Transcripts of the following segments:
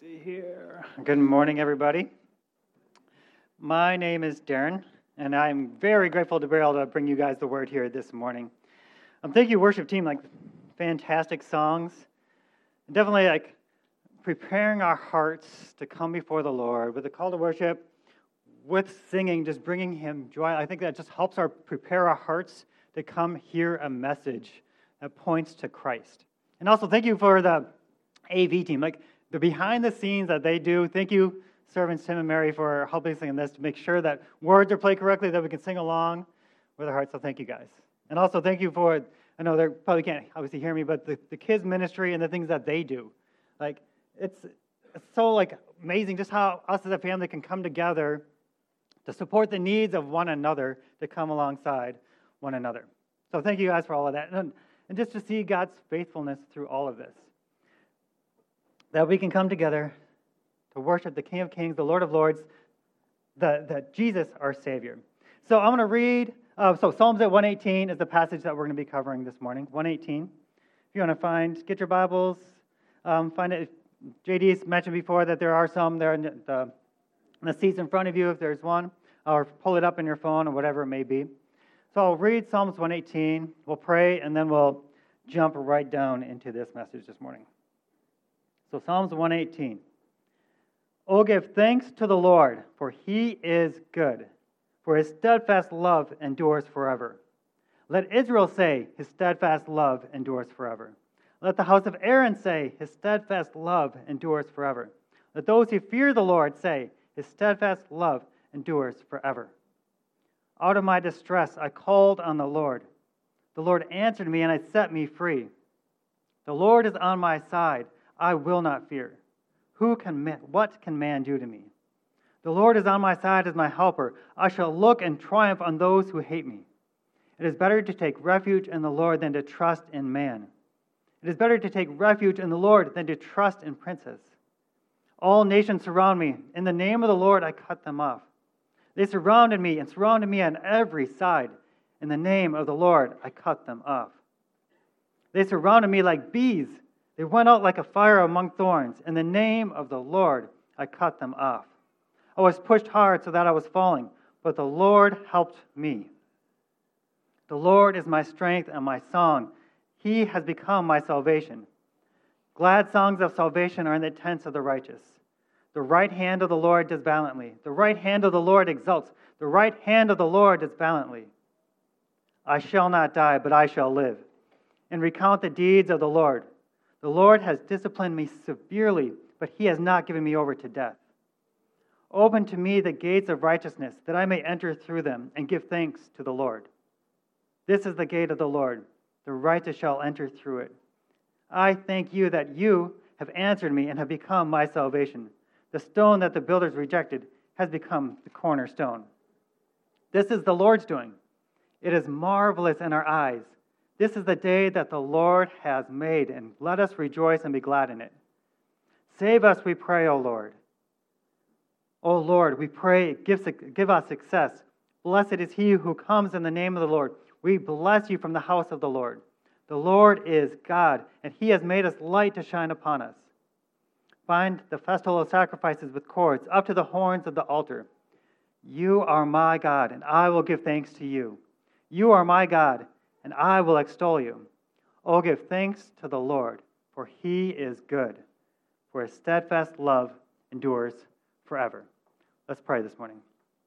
see here. Good morning, everybody. My name is Darren, and I'm very grateful to be able to bring you guys the word here this morning. Thank you, worship team. Fantastic songs. Definitely preparing our hearts to come before the Lord with a call to worship, with singing, just bringing Him joy. I think that just helps prepare our hearts to come hear a message that points to Christ. And also, thank you for the AV team, the behind the scenes that they do. Thank you, servants Tim and Mary, for helping us in this to make sure that words are played correctly, that we can sing along with our hearts. So thank you guys. And also thank you for, I know they probably can't obviously hear me, but the kids ministry and the things that they do. It's so amazing just how us as a family can come together to support the needs of one another, to come alongside one another. So thank you guys for all of that. And just to see God's faithfulness through all of this. That we can come together to worship the King of Kings, the Lord of Lords, the Jesus, our Savior. So I'm going to read, Psalms at 118 is the passage that we're going to be covering this morning, 118. If you want to get your Bibles, find it. JD's mentioned before that there are some there in the seats in front of you, if there's one, or pull it up in your phone or whatever it may be. So I'll read Psalms 118, we'll pray, and then we'll jump right down into this message this morning. So Psalms 118. Oh, give thanks to the Lord, for He is good, for His steadfast love endures forever. Let Israel say, His steadfast love endures forever. Let the house of Aaron say, His steadfast love endures forever. Let those who fear the Lord say, His steadfast love endures forever. Out of my distress I called on the Lord. The Lord answered me, and it set me free. The Lord is on my side. I will not fear. What can man do to me? The Lord is on my side as my helper. I shall look and triumph on those who hate me. It is better to take refuge in the Lord than to trust in man. It is better to take refuge in the Lord than to trust in princes. All nations surround me. In the name of the Lord I cut them off. They surrounded me on every side. In the name of the Lord I cut them off. They surrounded me like bees. They went out like a fire among thorns. In the name of the Lord, I cut them off. I was pushed hard so that I was falling, but the Lord helped me. The Lord is my strength and my song. He has become my salvation. Glad songs of salvation are in the tents of the righteous. The right hand of the Lord does valiantly. The right hand of the Lord exalts. The right hand of the Lord does valiantly. I shall not die, but I shall live, and recount the deeds of the Lord. The Lord has disciplined me severely, but He has not given me over to death. Open to me the gates of righteousness, that I may enter through them and give thanks to the Lord. This is the gate of the Lord. The righteous shall enter through it. I thank you that you have answered me and have become my salvation. The stone that the builders rejected has become the cornerstone. This is the Lord's doing. It is marvelous in our eyes. This is the day that the Lord has made, and let us rejoice and be glad in it. Save us, we pray, O Lord. O Lord, we pray, give us success. Blessed is he who comes in the name of the Lord. We bless you from the house of the Lord. The Lord is God, and He has made us light to shine upon us. Bind the festival of sacrifices with cords up to the horns of the altar. You are my God, and I will give thanks to you. You are my God, and I will extol you. Oh, give thanks to the Lord, for He is good, for His steadfast love endures forever. Let's pray this morning.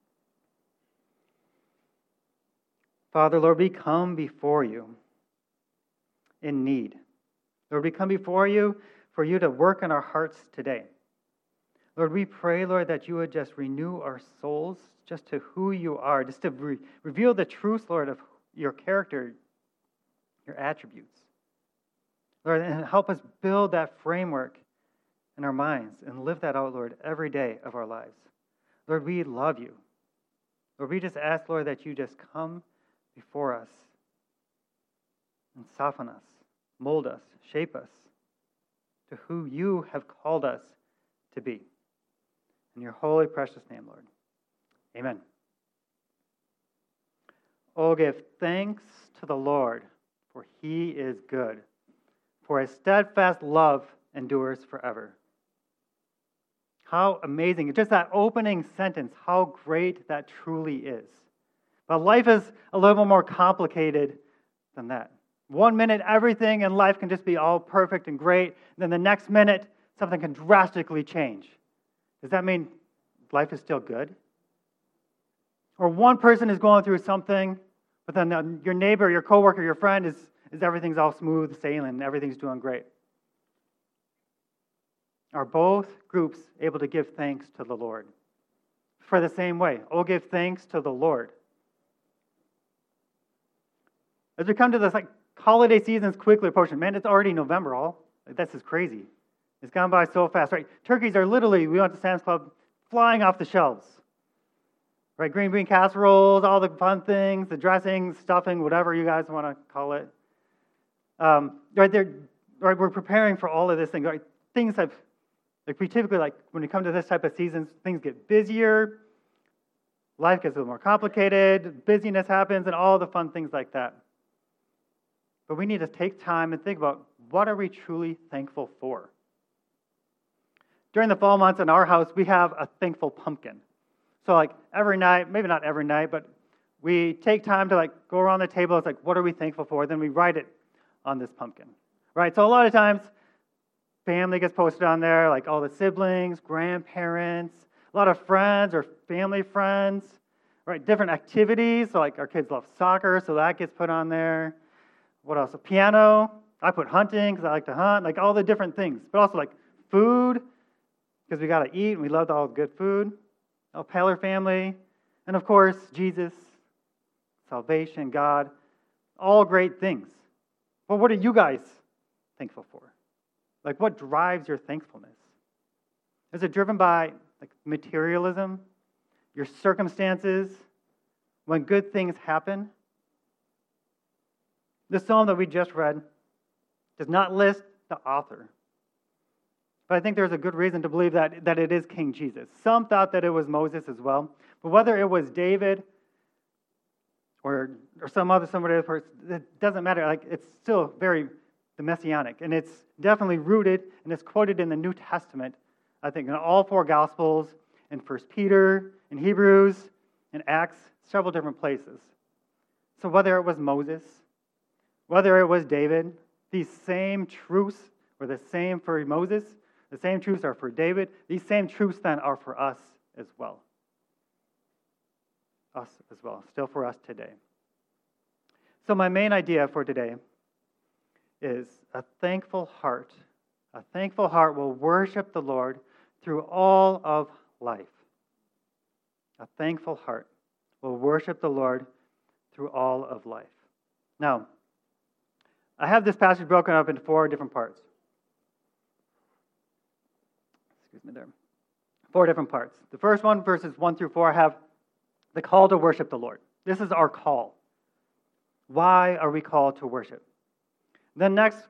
Father, Lord, we come before you in need. Lord, we come before you for you to work in our hearts today. Lord, we pray, Lord, that you would just renew our souls just to who you are, just to reveal the truth, Lord, of your character, your attributes. Lord, and help us build that framework in our minds and live that out, Lord, every day of our lives. Lord, we love you. Lord, we just ask, Lord, that you just come before us and soften us, mold us, shape us to who you have called us to be. In your holy, precious name, Lord. Amen. Oh, give thanks to the Lord, for He is good, for His steadfast love endures forever. How amazing. Just that opening sentence, how great that truly is. But life is a little more complicated than that. 1 minute, everything in life can just be all perfect and great. Then the next minute, something can drastically change. Does that mean life is still good? Or one person is going through something, but then your neighbor, your coworker, your friend is everything's all smooth sailing, everything's doing great. Are both groups able to give thanks to the Lord? For the same way, oh, give thanks to the Lord. As we come to this holiday season's quickly approaching, man, it's already November. This is crazy. It's gone by so fast, right? Turkeys are literally, we went to Sam's Club, flying off the shelves. Right, green bean casseroles, all the fun things, the dressing, stuffing, whatever you guys want to call it. Right there, right, we're preparing for all of this thing. Right, things have, we typically when we come to this type of season, things get busier, life gets a little more complicated, busyness happens, and all the fun things like that. But we need to take time and think about what are we truly thankful for. During the fall months in our house, we have a thankful pumpkin. So every night, maybe not every night, but we take time to go around the table. It's what are we thankful for? Then we write it on this pumpkin, right? So a lot of times, family gets posted on there, all the siblings, grandparents, a lot of friends or family friends, right? Different activities. So our kids love soccer, so that gets put on there. What else? A piano. I put hunting because I like to hunt. All the different things, but also food because we got to eat and we love all the good food. Our Paler family, and of course, Jesus, salvation, God, all great things. But what are you guys thankful for? What drives your thankfulness? Is it driven by materialism, your circumstances, when good things happen? The psalm that we just read does not list the author. But I think there's a good reason to believe that it is King Jesus. Some thought that it was Moses as well. But whether it was David or somebody other person, it doesn't matter. It's still very the messianic. And it's definitely rooted and it's quoted in the New Testament, I think, in all four Gospels, in 1 Peter, in Hebrews, in Acts, several different places. So whether it was Moses, whether it was David, these same truths were the same for Moses. The same truths are for David. These same truths then are for us as well. Us as well, still for us today. So my main idea for today is a thankful heart. A thankful heart will worship the Lord through all of life. A thankful heart will worship the Lord through all of life. Now, I have this passage broken up into 4 different parts. Excuse me there. 4 different parts. The first one, verses 1 through 4, I have the call to worship the Lord. This is our call. Why are we called to worship? Then next,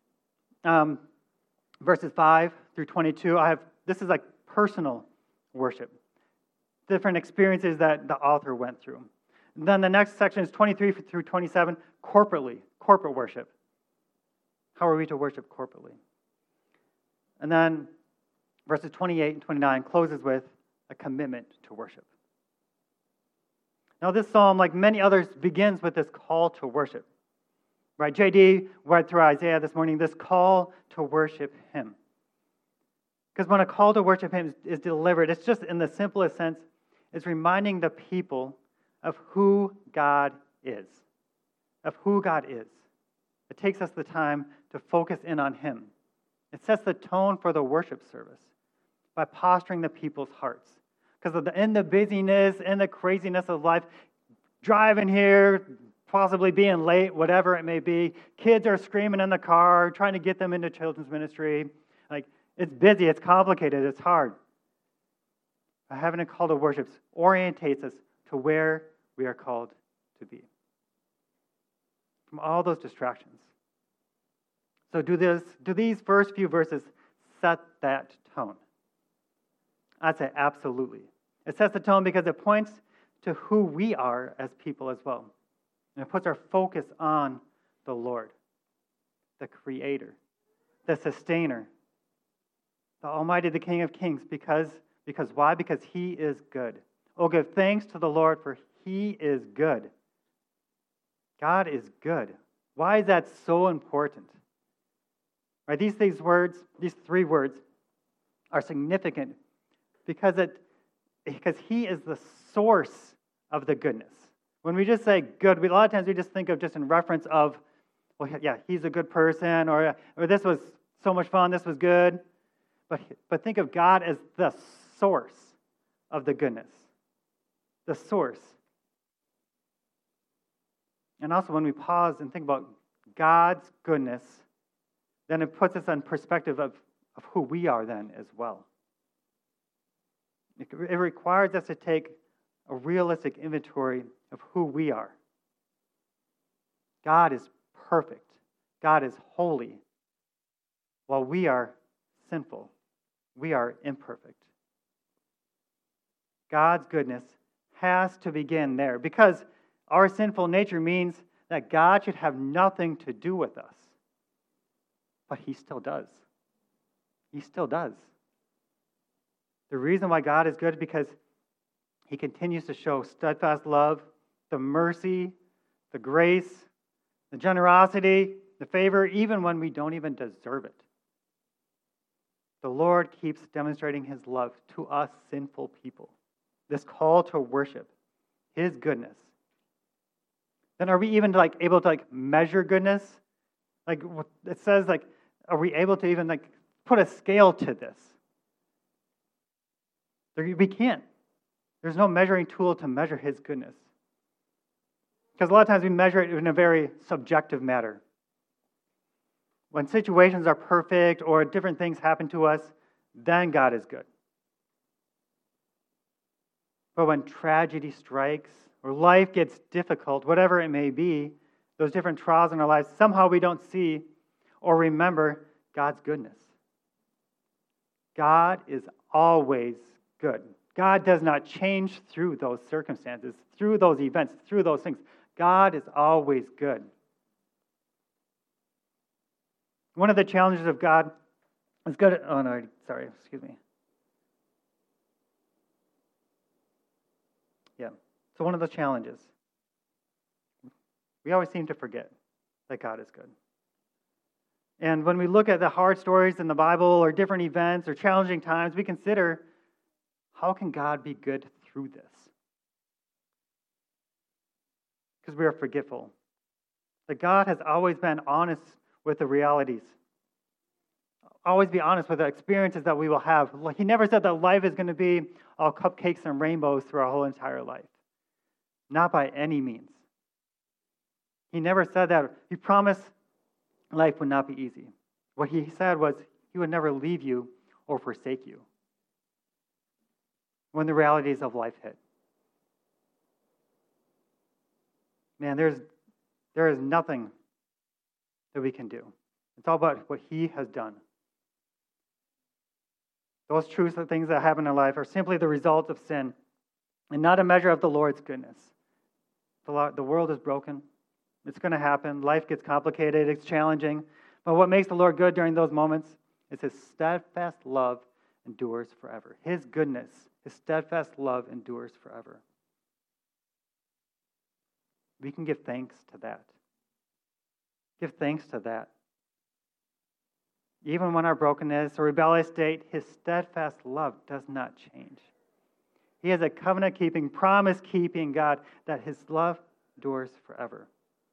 verses 5 through 22, this is personal worship. Different experiences that the author went through. And then the next section is 23 through 27, corporate worship. How are we to worship corporately? And then verses 28 and 29 closes with a commitment to worship. Now this psalm, like many others, begins with this call to worship. Right? J.D. read through Isaiah this morning, this call to worship Him. Because when a call to worship Him is delivered, it's just in the simplest sense, it's reminding the people of who God is. Of who God is. It takes us the time to focus in on Him. It sets the tone for the worship service by posturing the people's hearts. Because in the busyness, in the craziness of life, driving here, possibly being late, whatever it may be, kids are screaming in the car, trying to get them into children's ministry. It's busy, it's complicated, it's hard. Having a call to worship orientates us to where we are called to be. From all those distractions. So do these first few verses set that tone? I'd say absolutely. It sets the tone because it points to who we are as people as well. And it puts our focus on the Lord, the Creator, the Sustainer, the Almighty, the King of Kings, because why? Because He is good. Oh, give thanks to the Lord, for He is good. God is good. Why is that so important? Right? These three words are significant because He is the source of the goodness. When we just say good, a lot of times we just think of just in reference of, well, yeah, He's a good person, or this was so much fun, this was good. But think of God as the source of the goodness. The source. And also when we pause and think about God's goodness, then it puts us in perspective of who we are then as well. It requires us to take a realistic inventory of who we are. God is perfect. God is holy. While we are sinful. We are imperfect. God's goodness has to begin there because our sinful nature means that God should have nothing to do with us. But He still does. He still does. The reason why God is good is because He continues to show steadfast love, the mercy, the grace, the generosity, the favor, even when we don't even deserve it. The Lord keeps demonstrating His love to us sinful people. This call to worship His goodness. Then are we even able to measure goodness? It says are we able to even put a scale to this? We can't. There's no measuring tool to measure His goodness. Because a lot of times we measure it in a very subjective matter. When situations are perfect or different things happen to us, then God is good. But when tragedy strikes or life gets difficult, whatever it may be, those different trials in our lives, somehow we don't see or remember God's goodness. God is always good. God does not change through those circumstances, through those events, through those things. God is always good. One of the challenges of God is good. Oh, no, sorry, excuse me. Yeah. So one of the challenges, we always seem to forget that God is good. And when we look at the hard stories in the Bible or different events or challenging times, we consider, how can God be good through this? Because we are forgetful. That God has always been honest with the realities. Always be honest with the experiences that we will have. He never said that life is going to be all cupcakes and rainbows through our whole entire life. Not by any means. He never said that. He promised life would not be easy. What He said was He would never leave you or forsake you when the realities of life hit. Man, there is nothing that we can do. It's all about what He has done. Those truths and things that happen in life are simply the result of sin and not a measure of the Lord's goodness. The world is broken. It's going to happen. Life gets complicated. It's challenging. But what makes the Lord good during those moments is His steadfast love endures forever. His goodness, His steadfast love endures forever. We can give thanks to that. Give thanks to that. Even when our brokenness or rebellious state, His steadfast love does not change. He is a covenant-keeping, promise-keeping God that His love endures forever.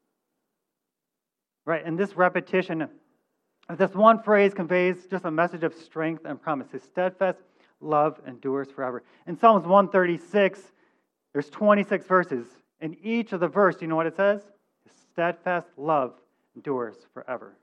Right, and this repetition of this one phrase conveys just a message of strength and promise. His steadfast love endures forever. In Psalms 136, there's 26 verses. In each of the verses, you know what it says? His steadfast love endures forever.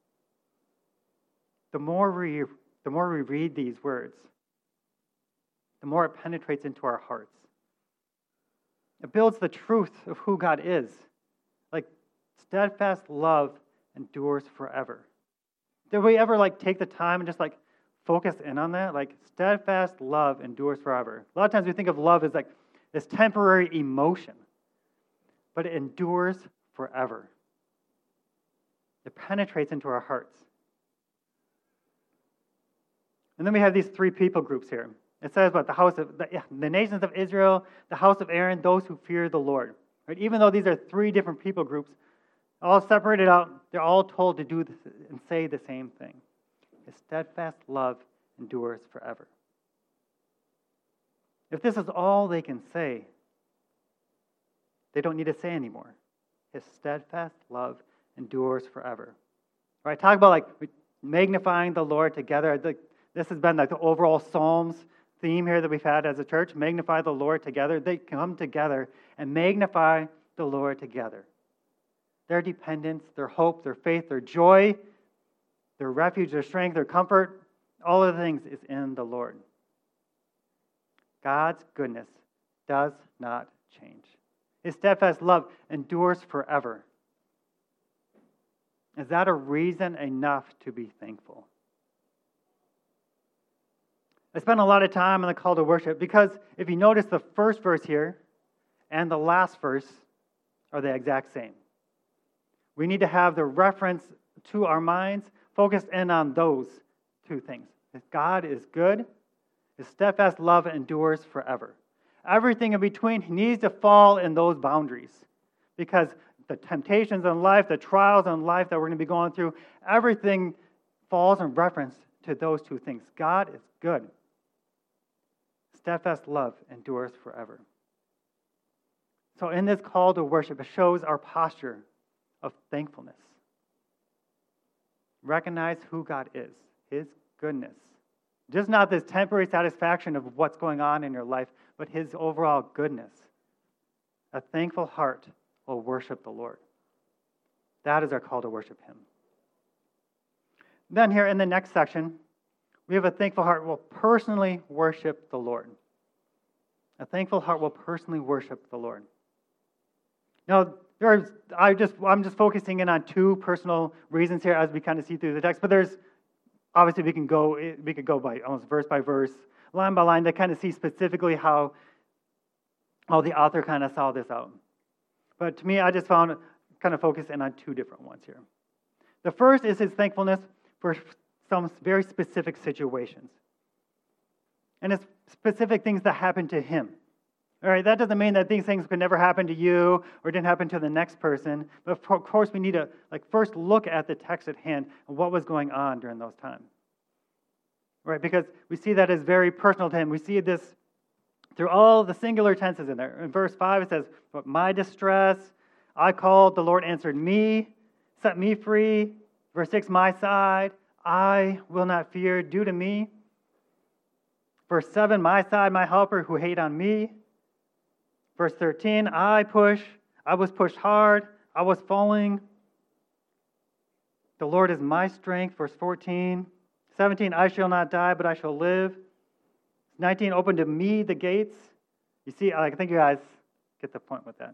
The more we read these words, the more it penetrates into our hearts. It builds the truth of who God is. Steadfast love endures forever. Did we ever take the time and just focus in on that? Steadfast love endures forever. A lot of times we think of love as this temporary emotion, but it endures forever. It penetrates into our hearts. And then we have these three people groups here. It says about the nations of Israel, the house of Aaron, those who fear the Lord. Right? Even though these are three different people groups, all separated out, they're all told to do this and say the same thing. His steadfast love endures forever. If this is all they can say, they don't need to say anymore. His steadfast love endures forever. Right? Talk about like magnifying the Lord together. This has been like the overall Psalms theme here that we've had as a church. Magnify the Lord together. They come together and magnify the Lord together. Their dependence, their hope, their faith, their joy, their refuge, their strength, their comfort, all of the things is in the Lord. God's goodness does not change. His steadfast love endures forever. Is that a reason enough to be thankful? I spent a lot of time on the call to worship because if you notice the first verse here and the last verse are the exact same. We need to have the reference to our minds focused in on those two things. That God is good, His steadfast love endures forever. Everything in between needs to fall in those boundaries because the temptations in life, the trials in life that we're going to be going through, everything falls in reference to those two things. God is good. Steadfast love endures forever. So in this call to worship, it shows our posture of thankfulness. Recognize who God is, His goodness. Just not this temporary satisfaction of what's going on in your life, but His overall goodness. A thankful heart will worship the Lord. That is our call to worship Him. Then here in the next section, we have a thankful heart will personally worship the Lord. A thankful heart will personally worship the Lord. Now, I'm just focusing in on two personal reasons here as we kind of see through the text, but there's obviously we could go by almost verse by verse, line by line to kind of see specifically how the author kind of saw this out. But to me, I just found kind of focus in on two different ones here. The first is his thankfulness for some very specific situations. And it's specific things that happened to him. All right, that doesn't mean that these things could never happen to you or didn't happen to the next person. But of course, we need to first look at the text at hand and what was going on during those times. Right, because we see that as very personal to him. We see this through all the singular tenses in there. In verse 5, it says, "But my distress, I called, the Lord answered me, set me free." Verse 6, "My side, I will not fear, due to me." Verse 7, "My side, my helper, who hate on me." Verse 13, I was pushed hard, I was falling. The Lord is my strength. Verse 14. 17, "I shall not die, but I shall live." 19, "Open to me the gates." You see, I think you guys get the point with that.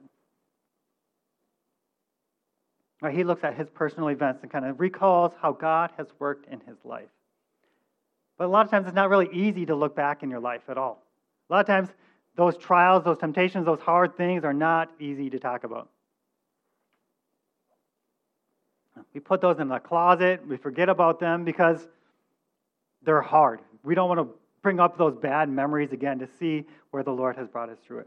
Right, he looks at his personal events and kind of recalls how God has worked in his life. But a lot of times it's not really easy to look back in your life at all. A lot of times those trials, those temptations, those hard things are not easy to talk about. We put those in the closet. We forget about them because they're hard. We don't want to bring up those bad memories again to see where the Lord has brought us through it.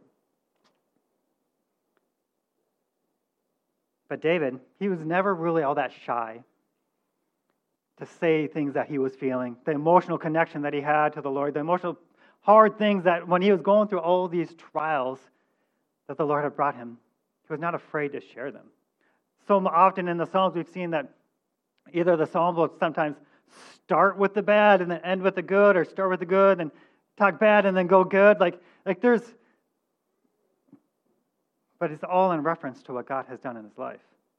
But David, he was never really all that shy to say things that he was feeling, the emotional connection that he had to the Lord, the emotional hard things that when he was going through all these trials that the Lord had brought him, he was not afraid to share them. So often in the Psalms, we've seen that either the Psalms will sometimes start with the bad and then end with the good, or start with the good and talk bad and then go good. But it's all in reference to what God has done in his life.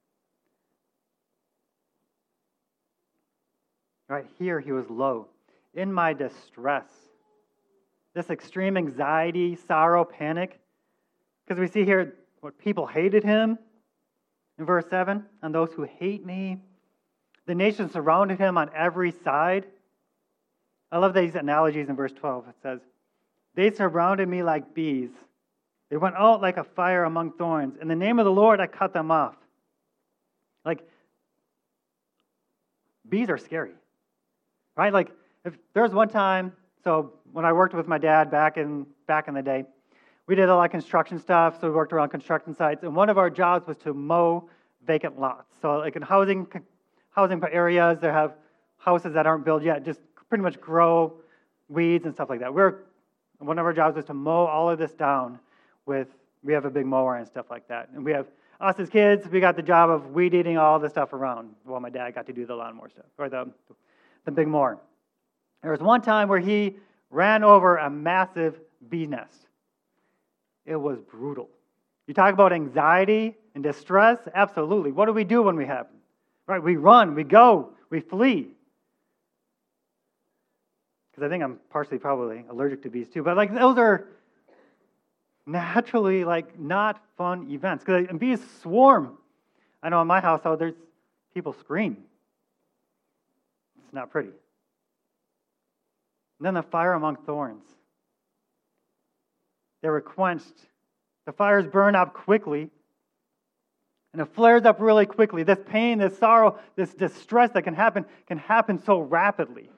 Right here, he was low. In my distress, this extreme anxiety, sorrow, panic, because we see here what people hated him. In verse 7, "And those who hate me." The nations surrounded him on every side. I love these analogies in verse 12. It says, "They surrounded me like bees. They went out like a fire among thorns. In the name of the Lord, I cut them off." Bees are scary, right? If there's one time, so when I worked with my dad back in the day, we did a lot of construction stuff, so we worked around construction sites, and one of our jobs was to mow vacant lots. So like in housing areas, they have houses that aren't built yet, just pretty much grow weeds and stuff like that. One of our jobs was to mow all of this down we have a big mower and stuff like that. And we have, us as kids, we got the job of weed eating all the stuff around, while my dad got to do the lawnmower stuff, or the big mower. There was one time where he ran over a massive bee nest. It was brutal. You talk about anxiety and distress? Absolutely. What do we do when we have it? Right? We run, we go, we flee. Because I think I'm partially probably allergic to bees too. But like those are naturally like not fun events. Because bees swarm. I know in my house, there's people scream. It's not pretty. And then the fire among thorns. They were quenched. The fires burn up quickly. And it flares up really quickly. This pain, this sorrow, this distress that can happen so rapidly.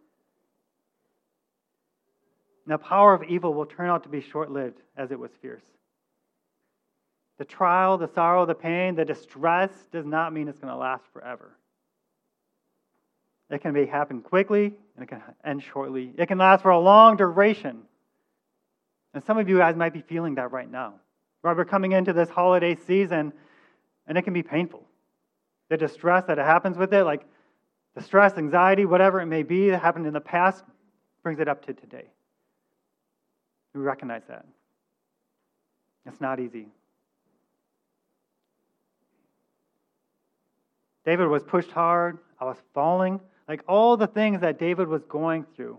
And the power of evil will turn out to be short-lived as it was fierce. The trial, the sorrow, the pain, the distress does not mean it's going to last forever. It can happen quickly, and it can end shortly. It can last for a long duration. And some of you guys might be feeling that right now. Right, we're coming into this holiday season, and it can be painful. The distress that happens with it, like the stress, anxiety, whatever it may be that happened in the past, brings it up to today. We recognize that. It's not easy. David was pushed hard. I was falling. Like all the things that David was going through.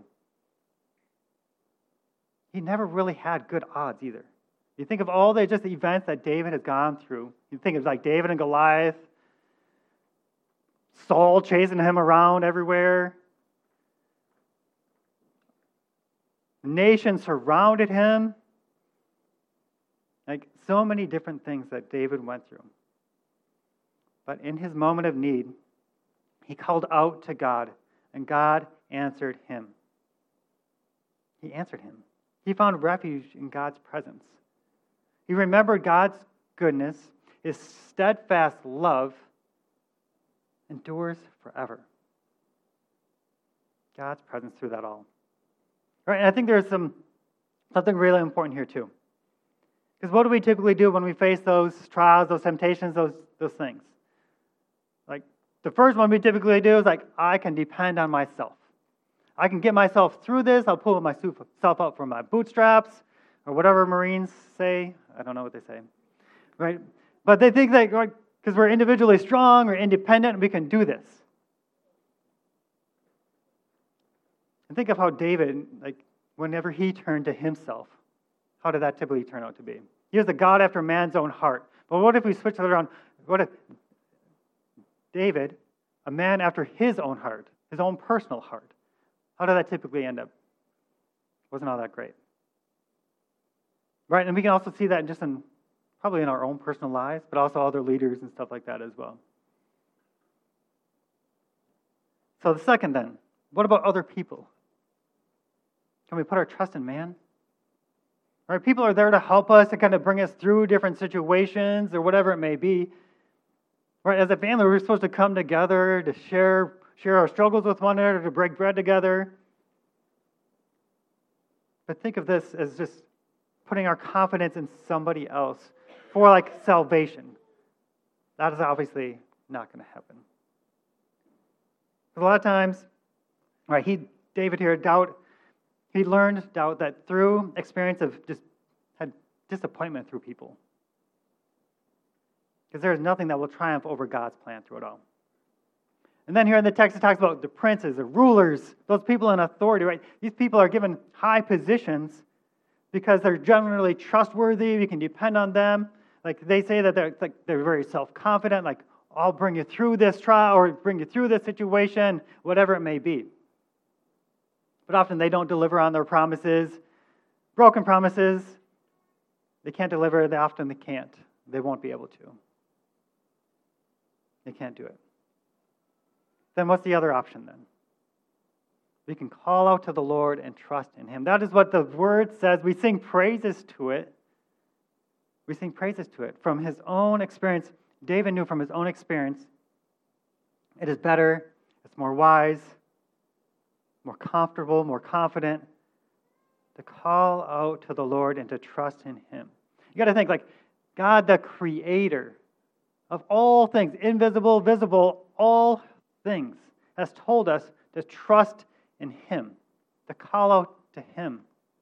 He never really had good odds either. You think of all the just events that David has gone through. You think of like David and Goliath, Saul chasing him around everywhere. The nation surrounded him. Like so many different things that David went through. But in his moment of need, he called out to God, and God answered him. He answered him. He found refuge in God's presence. He remembered God's goodness, his steadfast love endures forever. God's presence through that all. Right, and I think there's something really important here too. Because what do we typically do when we face those trials, those temptations, those things? Like the first one we typically do is like, I can depend on myself. I can get myself through this. I'll pull myself up from my bootstraps, or whatever Marines say. I don't know what they say, right? But they think that because we're individually strong or independent, we can do this. And think of how David, like whenever he turned to himself, how did that typically turn out to be? He was a God after man's own heart. But what if we switch it around? What if David, a man after his own heart, his own personal heart, how did that typically end up? Wasn't all that great. Right, and we can also see that probably in our own personal lives, but also other leaders and stuff like that as well. So the second then, what about other people? Can we put our trust in man? Right, people are there to help us, to kind of bring us through different situations or whatever it may be. Right, as a family, we're supposed to come together to share our struggles with one another, to break bread together. But think of this as just putting our confidence in somebody else for like salvation. That is obviously not going to happen. A lot of times, right, David here, he learned doubt that through experience of just had disappointment through people. Because there is nothing that will triumph over God's plan through it all. And then here in the text, it talks about the princes, the rulers, those people in authority, right? These people are given high positions because they're generally trustworthy. We can depend on them. Like they say that they're very self-confident, like, I'll bring you through this trial or bring you through this situation, whatever it may be. But often they don't deliver on their promises. Broken promises, they can't deliver. They can't. They won't be able to. They can't do it. Then what's the other option then? We can call out to the Lord and trust in Him. That is what the Word says. We sing praises to it. We sing praises to it. From his own experience, David knew from his own experience, it is better, it's more wise, more comfortable, more confident to call out to the Lord and to trust in Him. You got to think, like, God, the creator of all things, invisible, visible, all things, has told us to trust in Him, to call out to Him.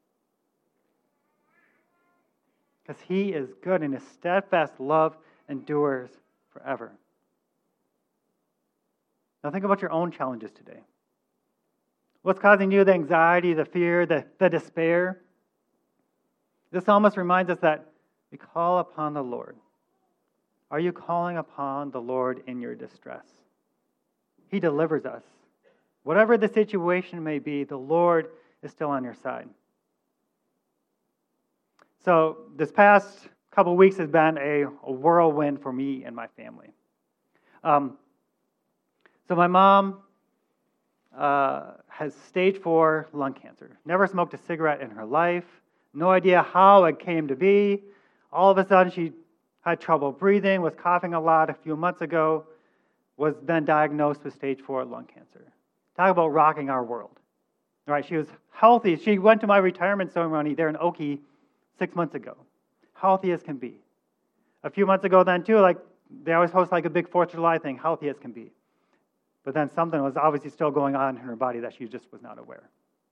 Because He is good and His steadfast love endures forever. Now think about your own challenges today. What's causing you the anxiety, the fear, the despair? This psalmist reminds us that we call upon the Lord. Are you calling upon the Lord in your distress? He delivers us. Whatever the situation may be, the Lord is still on your side. So this past couple weeks has been a whirlwind for me and my family. So my mom has stage 4 lung cancer. Never smoked a cigarette in her life. No idea how it came to be. All of a sudden, she had trouble breathing, was coughing a lot a few months ago, was then diagnosed with stage 4 lung cancer. Talk about rocking our world. All right, she was healthy. She went to my retirement ceremony there in Okie 6 months ago. Healthy as can be. A few months ago then too, like they always host like a big 4th of July thing, healthy as can be. But then something was obviously still going on in her body that she just was not aware.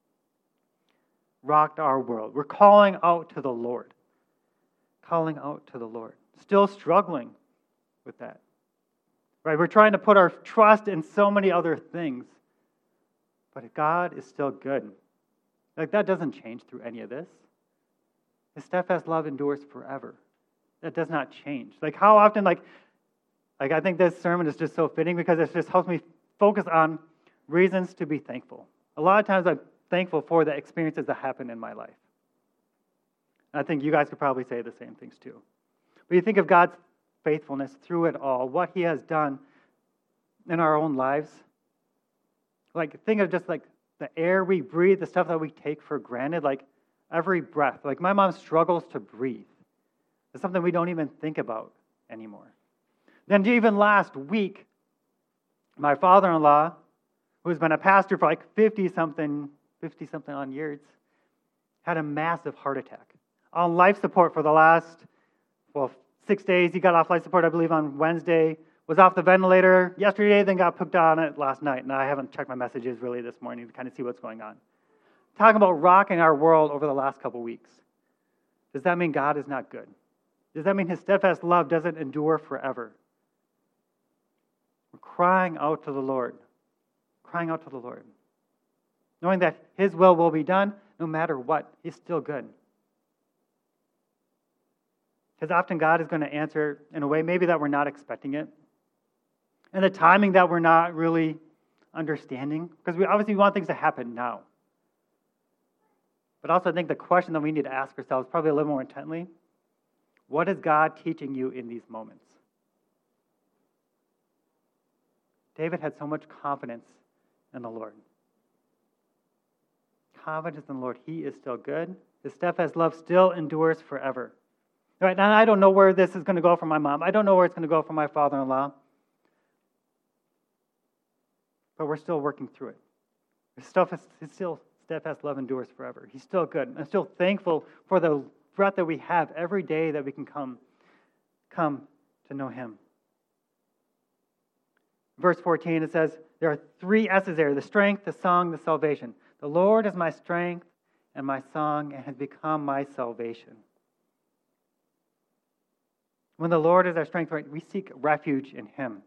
Rocked our world. We're calling out to the Lord. Calling out to the Lord. Still struggling with that. Right? We're trying to put our trust in so many other things. But God is still good. Like that doesn't change through any of this. His steadfast love endures forever. That does not change. Like how often, like I think this sermon is just so fitting because it just helps me focus on reasons to be thankful. A lot of times I'm thankful for the experiences that happen in my life. I think you guys could probably say the same things too. But you think of God's faithfulness through it all, what He has done in our own lives. Like think of just like the air we breathe, the stuff that we take for granted, like every breath. Like my mom struggles to breathe. It's something we don't even think about anymore. Then even last week, my father-in-law, who's been a pastor for like 50-something on years, had a massive heart attack. On life support for the last, 6 days. He got off life support, I believe, on Wednesday. Was off the ventilator yesterday, then got put on it last night. And I haven't checked my messages really this morning to kind of see what's going on. Talking about rocking our world over the last couple weeks. Does that mean God is not good? Does that mean His steadfast love doesn't endure forever? We're crying out to the Lord. Crying out to the Lord. Knowing that His will be done no matter what. He's still good. Because often God is going to answer in a way maybe that we're not expecting it. And the timing that we're not really understanding. Because we obviously want things to happen now. But also I think the question that we need to ask ourselves probably a little more intently, what is God teaching you in these moments? David had so much confidence in the Lord. Confidence in the Lord. He is still good. His steadfast love still endures forever. Right now, I don't know where this is going to go for my mom. I don't know where it's going to go for my father-in-law. But we're still working through it. His still steadfast love endures forever. He's still good. I'm still thankful for the breath that we have every day that we can come to know Him. Verse 14, it says, there are 3 S's there, the strength, the song, the salvation. The Lord is my strength and my song and has become my salvation. When the Lord is our strength, right, we seek refuge in Him.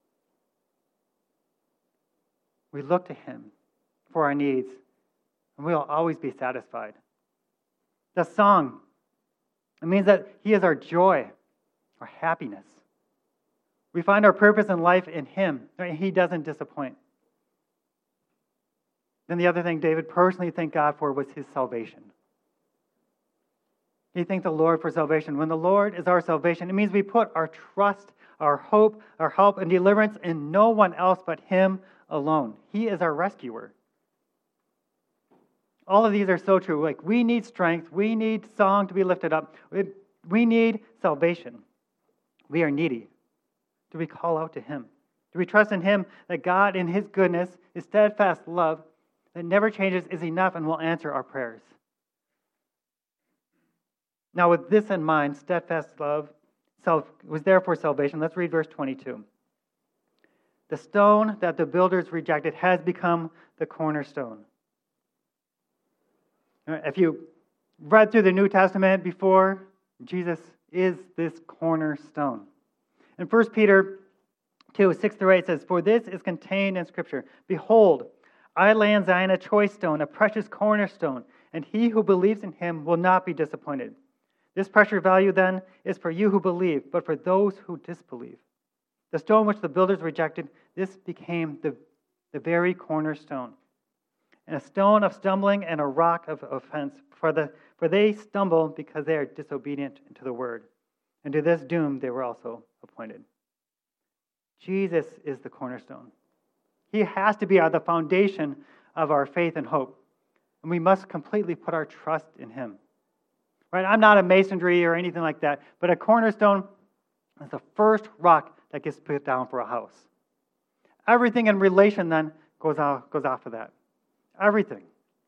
We look to Him for our needs, and we will always be satisfied. The song, it means that He is our joy, our happiness. We find our purpose in life in Him. Right? He doesn't disappoint. Then the other thing David personally thanked God for was His salvation. He thanked the Lord for salvation. When the Lord is our salvation, it means we put our trust, our hope, our help, and deliverance in no one else but Him alone. He is our rescuer. All of these are so true. Like, we need strength. We need song to be lifted up. We need salvation. We are needy. Do we call out to Him? Do we trust in Him that God, in His goodness, His steadfast love that never changes, is enough and will answer our prayers? Now, with this in mind, steadfast love was there for salvation. Let's read verse 22. The stone that the builders rejected has become the cornerstone. If you read through the New Testament before, Jesus is this cornerstone. In 1 Peter 2, 6 through 8 says, "For this is contained in Scripture. Behold, I lay in Zion a choice stone, a precious cornerstone, and he who believes in him will not be disappointed. This precious value then is for you who believe, but for those who disbelieve. The stone which the builders rejected, this became the very cornerstone, and a stone of stumbling and a rock of offense, for they stumble because they are disobedient to the word. And to this doom they were also appointed." Jesus is the cornerstone. He has to be the foundation of our faith and hope. And we must completely put our trust in Him. Right? I'm not a masonry or anything like that, but a cornerstone is the first rock that gets put down for a house. Everything in relation then goes off of that. Everything.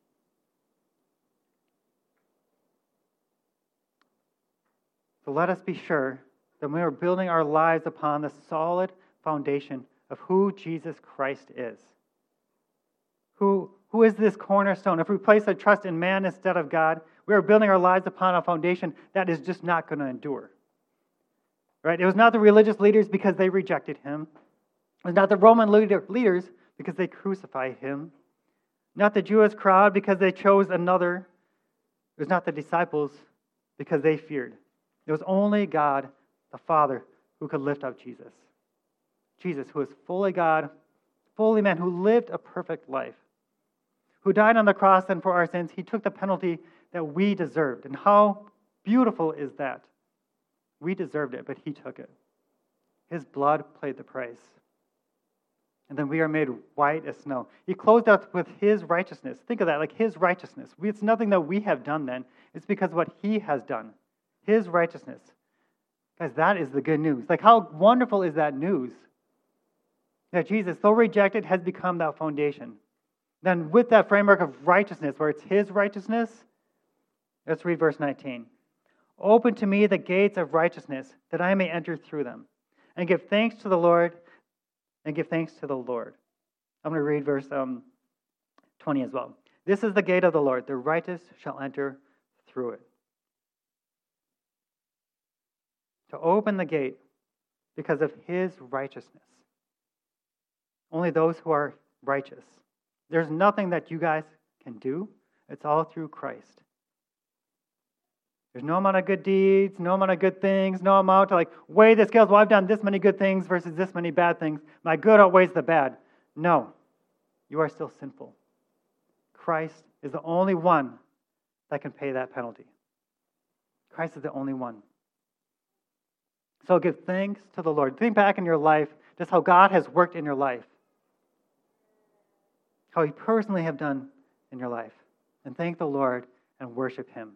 So let us be sure that we are building our lives upon the solid foundation of who Jesus Christ is. Who is this cornerstone? If we place our trust in man instead of God, we are building our lives upon a foundation that is just not going to endure. Right? It was not the religious leaders because they rejected Him. It was not the Roman leaders because they crucified Him. Not the Jewish crowd because they chose another. It was not the disciples because they feared. It was only God, the Father, who could lift up Jesus. Jesus, who is fully God, fully man, who lived a perfect life, who died on the cross, and for our sins, He took the penalty that we deserved. And how beautiful is that? We deserved it, but He took it. His blood paid the price. And then we are made white as snow. He clothed us with His righteousness. Think of that, like His righteousness. It's nothing that we have done then. It's because of what He has done. His righteousness. Guys, that is the good news. Like, how wonderful is that news? That Jesus, though rejected, has become that foundation. Then with that framework of righteousness, where it's His righteousness, let's read verse 19. "Open to me the gates of righteousness, that I may enter through them, and give thanks to the Lord, and give thanks to the Lord." I'm going to read verse 20 as well. "This is the gate of the Lord, the righteous shall enter through it." To open the gate because of His righteousness. Only those who are righteous. There's nothing that you guys can do. It's all through Christ. There's no amount of good deeds, no amount of good things, no amount to weigh the scales. Well, I've done this many good things versus this many bad things. My good outweighs the bad. No. You are still sinful. Christ is the only one that can pay that penalty. Christ is the only one. So give thanks to the Lord. Think back in your life, just how God has worked in your life. How He personally have done in your life. And thank the Lord and worship Him.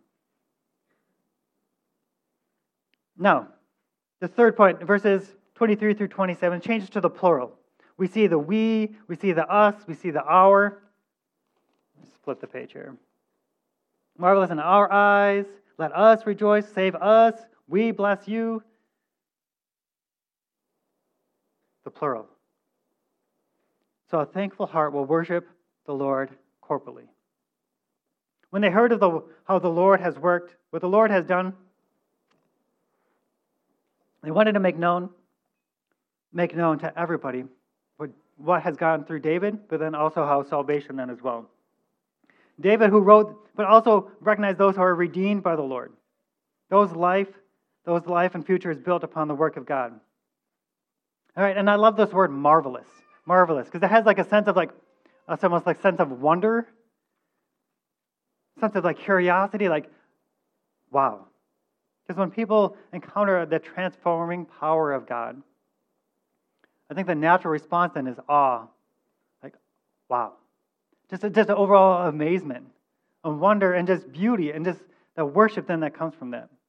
Now, the third point, verses 23 through 27, changes to the plural. We see the we see the us, we see the our. Let's flip the page here. "Marvelous in our eyes, let us rejoice, save us, we bless you." The plural. So a thankful heart will worship the Lord corporately. When they heard of how the Lord has worked, what the Lord has done, they wanted to make known to everybody what has gone through David, but then also how salvation then as well. David who wrote, but also recognized those who are redeemed by the Lord. Those life and future is built upon the work of God. All right, and I love this word marvelous. Marvelous, because it has a sense of it's almost like sense of wonder, sense of curiosity, wow. Because when people encounter the transforming power of God, I think the natural response then is awe. Wow. Just an overall amazement. and wonder and just beauty and just the worship then that comes from that.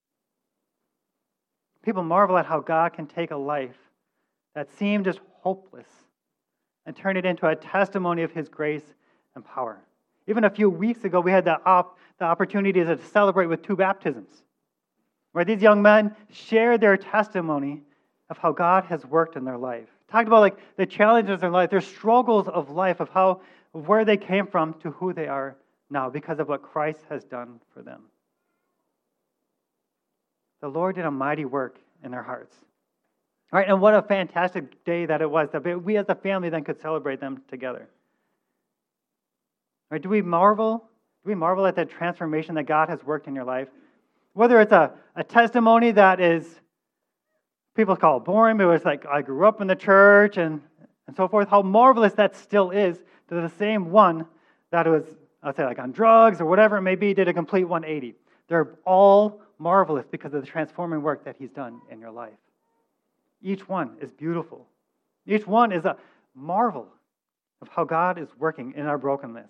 People marvel at how God can take a life that seemed just hopeless and turn it into a testimony of His grace and power. Even a few weeks ago, we had the opportunity to celebrate with 2 baptisms, where these young men shared their testimony of how God has worked in their life. Talked about like the challenges in their life, their struggles of life, of where they came from to who they are now because of what Christ has done for them. The Lord did a mighty work in their hearts. All right, and what a fantastic day that it was, that we as a family then could celebrate them together. All right, do we marvel? Do we marvel at the transformation that God has worked in your life? Whether it's a testimony that is, people call it boring, but it was like, I grew up in the church and so forth, how marvelous that still is to the same one that was, I'll say like on drugs or whatever it may be, did a complete 180. They're all marvelous because of the transforming work that He's done in your life. Each one is beautiful. Each one is a marvel of how God is working in our brokenness.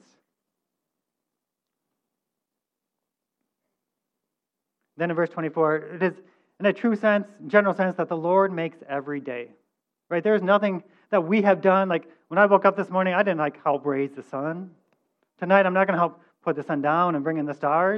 Then in verse 24, it is in a true sense, general sense, that the Lord makes every day. Right? There's nothing that we have done. Like when I woke up this morning, I didn't help raise the sun. Tonight, I'm not going to help put the sun down and bring in the stars.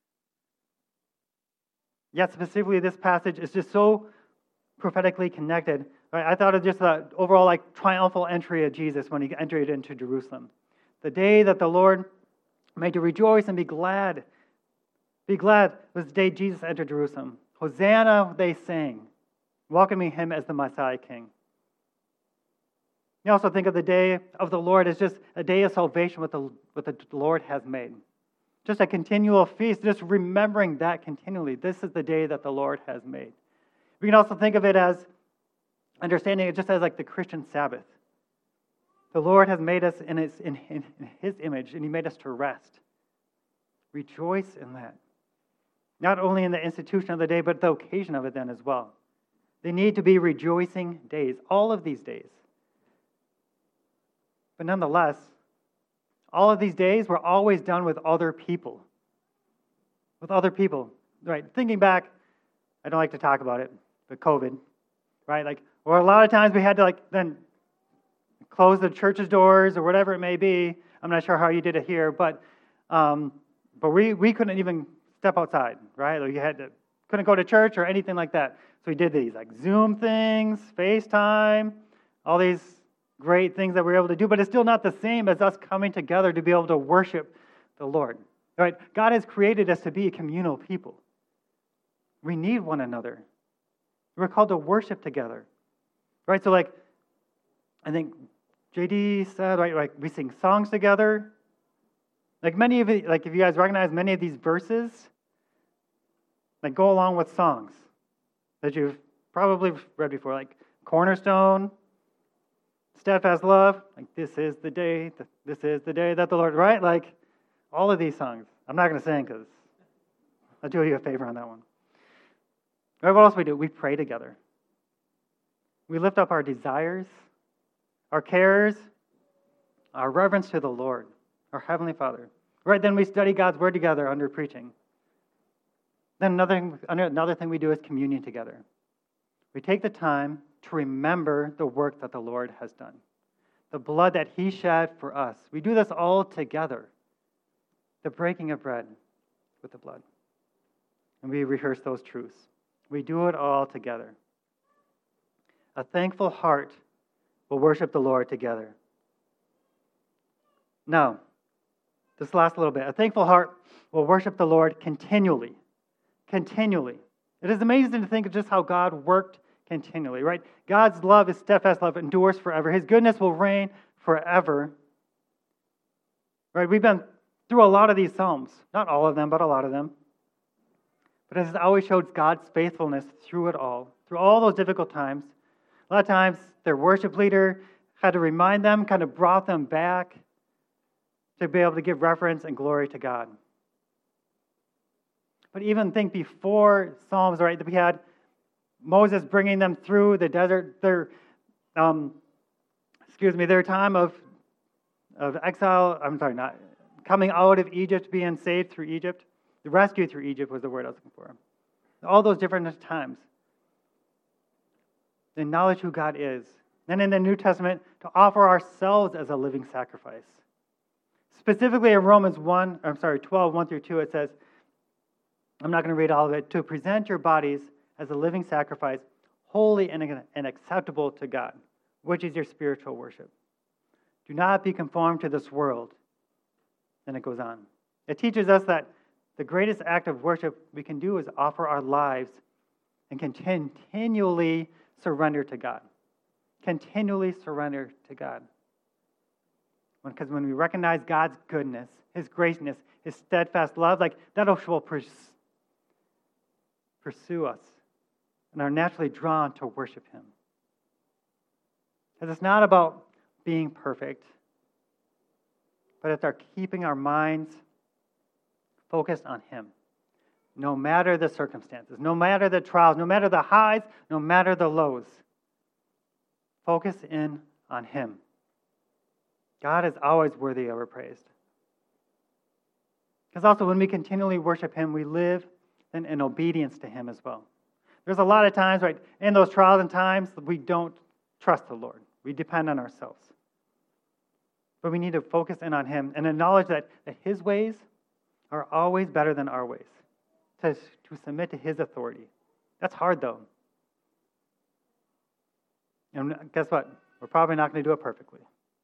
Yet specifically, this passage is just so prophetically connected. Right? I thought of just the overall triumphal entry of Jesus when He entered into Jerusalem. The day that the Lord made to rejoice and be glad. Be glad was the day Jesus entered Jerusalem. Hosanna, they sang, welcoming Him as the Messiah King. You also think of the day of the Lord as just a day of salvation, what the Lord has made. Just a continual feast, just remembering that continually. This is the day that the Lord has made. We can also think of it as understanding it just as like the Christian Sabbath. The Lord has made us in His image, and He made us to rest. Rejoice in that. Not only in the institution of the day, but the occasion of it then as well. They need to be rejoicing days, all of these days. But nonetheless, all of these days were always done with other people. With other people. Right? Thinking back, I don't like to talk about it, but COVID, right? Or a lot of times we had to then close the church's doors or whatever it may be. I'm not sure how you did it here, but we couldn't even step outside, right? Or couldn't go to church or anything like that. So we did these Zoom things, FaceTime, all these great things that we were able to do, but it's still not the same as us coming together to be able to worship the Lord. Right? God has created us to be a communal people. We need one another. We're called to worship together. Right? So I think JD said, right, we sing songs together. Many of it, if you guys recognize many of these verses, go along with songs that you've probably read before, like Cornerstone, Steadfast Love, this is the day that the Lord, right? All of these songs. I'm not going to sing because I'll do you a favor on that one. Right, what else we do? We pray together. We lift up our desires, our cares, our reverence to the Lord, our Heavenly Father. Right, then we study God's Word together under preaching. Then another thing we do is communion together. We take the time to remember the work that the Lord has done, the blood that He shed for us. We do this all together, the breaking of bread with the blood. And we rehearse those truths. We do it all together. A thankful heart will worship the Lord together. Now, this last little bit. A thankful heart will worship the Lord continually. Continually. It is amazing to think of just how God worked continually, right? God's love is steadfast love, endures forever. His goodness will reign forever. Right? We've been through a lot of these Psalms. Not all of them, but a lot of them. But it always shows God's faithfulness through it all. Through all those difficult times. A lot of times, their worship leader had to remind them, kind of brought them back to be able to give reference and glory to God. But even think before Psalms, right, that we had Moses bringing them through the desert, their time of exile, coming out of Egypt, being saved through Egypt. The rescue through Egypt was the word I was looking for. All those different times. To acknowledge who God is. Then in the New Testament, to offer ourselves as a living sacrifice. Specifically in Romans 12, 1 through 2, it says, I'm not going to read all of it, to present your bodies as a living sacrifice, holy and acceptable to God, which is your spiritual worship. Do not be conformed to this world. Then it goes on. It teaches us that the greatest act of worship we can do is offer our lives and continually surrender to God. Continually surrender to God. Because when we recognize God's goodness, His graciousness, His steadfast love, like that will pursue us and are naturally drawn to worship Him. Because it's not about being perfect, but it's our keeping our minds focused on Him. No matter the circumstances, no matter the trials, no matter the highs, no matter the lows. Focus in on Him. God is always worthy of our praise. Because also when we continually worship Him, we live in obedience to Him as well. There's a lot of times, right, in those trials and times, we don't trust the Lord. We depend on ourselves. But we need to focus in on Him and acknowledge that His ways are always better than our ways. To submit to His authority. That's hard, though. And guess what? We're probably not going to do it perfectly.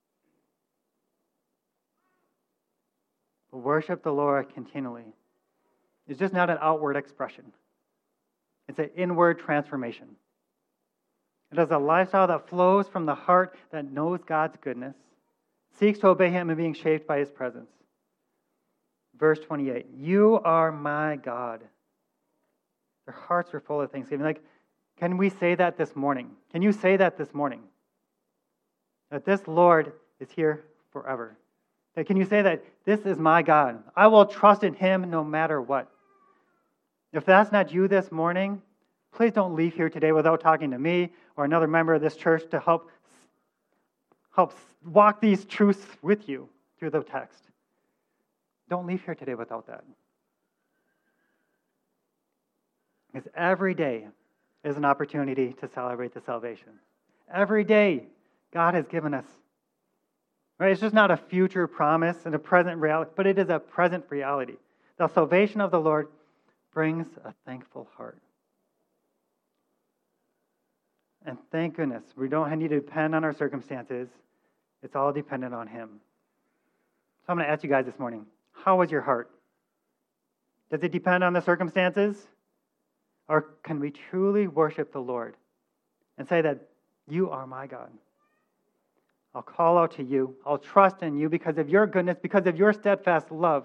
But worship the Lord continually. It's just not an outward expression. It's an inward transformation. It is a lifestyle that flows from the heart that knows God's goodness, seeks to obey Him and being shaped by His presence. Verse 28, you are my God. Their hearts are full of thanksgiving. Like, can we say that this morning? Can you say that this morning? That this Lord is here forever. That can you say that this is my God? I will trust in Him no matter what. If that's not you this morning, please don't leave here today without talking to me or another member of this church to help walk these truths with you through the text. Don't leave here today without that. Because every day is an opportunity to celebrate the salvation. Every day God has given us. Right? It's just not a future promise and a present reality, but it is a present reality. The salvation of the Lord brings a thankful heart. And thank goodness, we don't need to depend on our circumstances. It's all dependent on Him. So I'm going to ask you guys this morning, how is your heart? Does it depend on the circumstances? Or can we truly worship the Lord and say that you are my God? I'll call out to you. I'll trust in you because of your goodness, because of your steadfast love.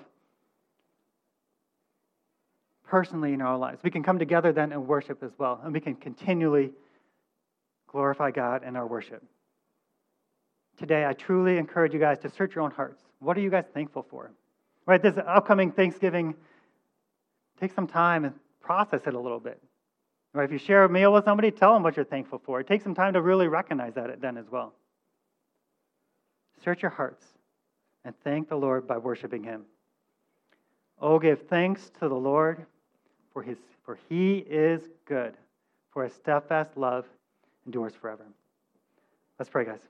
Personally in our lives. We can come together then and worship as well. And we can continually glorify God in our worship. Today, I truly encourage you guys to search your own hearts. What are you guys thankful for? Right, this upcoming Thanksgiving, take some time and process it a little bit. Right, if you share a meal with somebody, tell them what you're thankful for. Take some time to really recognize that then as well. Search your hearts and thank the Lord by worshiping Him. Oh, give thanks to the Lord, for He is good, for His steadfast love endures forever. Let's pray, guys.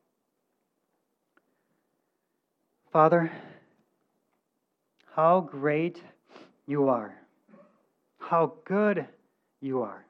Father, how great you are. How good you are.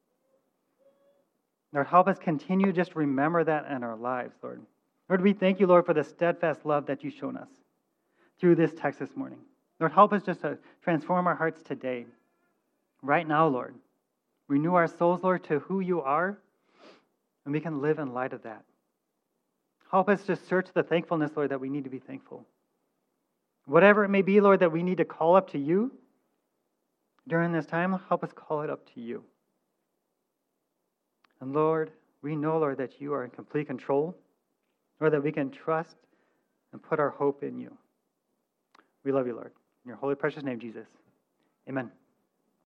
Lord, help us continue just remember that in our lives, Lord. Lord, we thank you, Lord, for the steadfast love that you've shown us through this text this morning. Lord, help us just to transform our hearts today. Right now, Lord. Renew our souls, Lord, to who you are, and we can live in light of that. Help us to search the thankfulness, Lord, that we need to be thankful. Whatever it may be, Lord, that we need to call up to you during this time, help us call it up to you. And Lord, we know, Lord, that you are in complete control, Lord, that we can trust and put our hope in you. We love you, Lord. In your holy, precious name, Jesus. Amen.